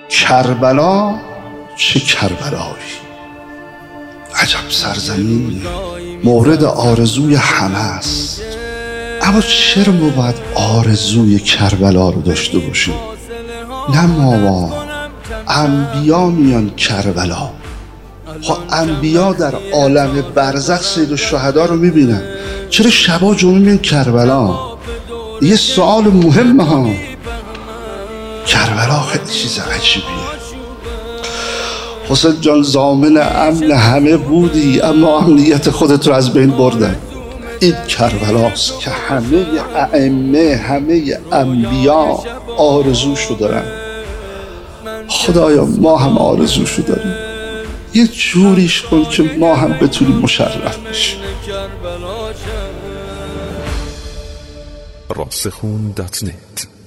کربلا چه کربلایی، عجب سرزمینی، مورد آرزوی همه است. اما چرا ما باید آرزوی کربلا رو داشته باشیم؟ نه ماما، انبیا میان کربلا. خب انبیا در عالم برزخ سید الشهدا رو میبینن، چرا شبا جمعه میان کربلا؟ یه سوال مهمه ها. کربلا خیلی چیز عجیبیه. حسین جان ضامن امن همه بودی، اما امنیت خودت رو از بین بردن. این کربلاست که همه ائمه، همه انبیا آرزوشو دارن. خدایا ما هم آرزوشو داریم، یه جوریش کن که ما هم بتونیم مشرف بشیم. راسخون.net